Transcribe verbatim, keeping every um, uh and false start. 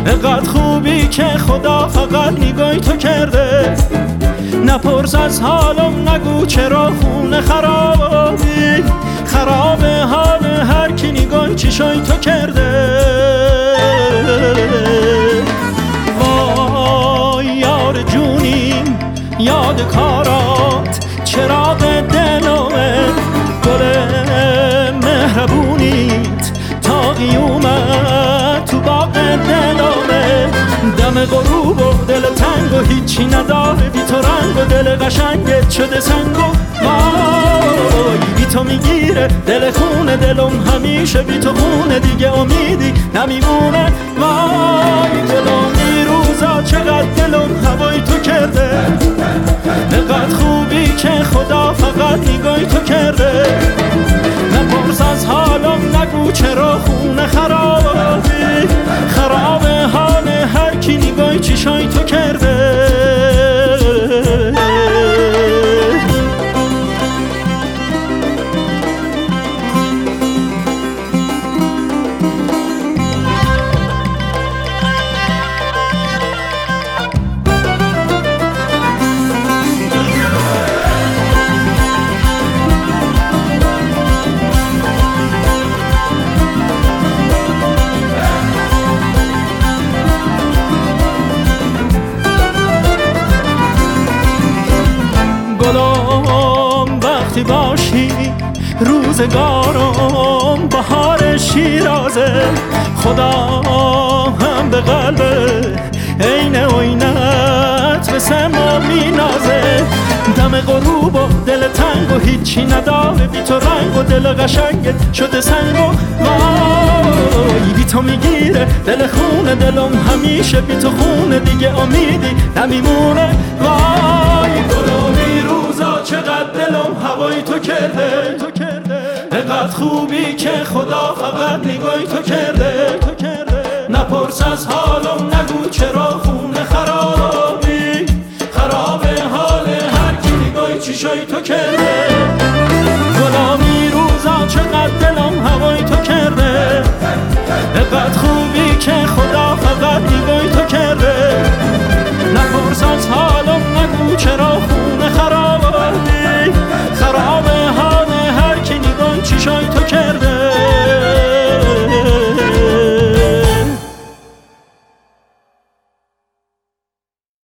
اقدر خوبی که خدا فقط نگاهی تو کرده. نپرس از حالم، نگو چرا خونه خرابی. خراب حال هر کی نگاهی چشای تو کرده. وای یار جونیم، یاد کارات چراغ دلمه. گل مهربونیت تا قیومت تو باغ دلمه. دم غروب و دل تنگ و هیچی نداره بی تو رنگ و دل قشنگت شده سنگ و وای بی تو میگیره دل خونه دلم همیشه بی تو خونه دیگه امیدی نمیمونه. وای دلم این روزا چقدر دلم هوای تو کرده. نقدر خوبی که خدا فقط نگاهی تو کرده. نپرس از حالم، نگو چرا خونه خرابی. خراب حال هر کی نگاهی چشای تو کرده. گلم وقتی باشی روزگارم بهار شیرازه. خدا هم به قلب عین عینت به سما مینازه. دم غروب و دل تنگ و هیچی نداره بی تو رنگ و دل قشنگت شده سنگ و وای بی تو میگیره دل خونه دلم همیشه بی تو خونه دیگه امیدی نمیمونه. وای گلومی روزا چقدر دلم هوای تو کرده. اقدر خوبی که خدا فقط نگاهی تو کرده. نپرس از حالم، نگو چرا خونه خرابی. خراب حال هر کی نگاهی چشای تو کرده. غلامی روزا چقدر دلم هوای تو کرده. اقدر خوبی که خدا فقط نگاهی تو کرده. نپرس از حالم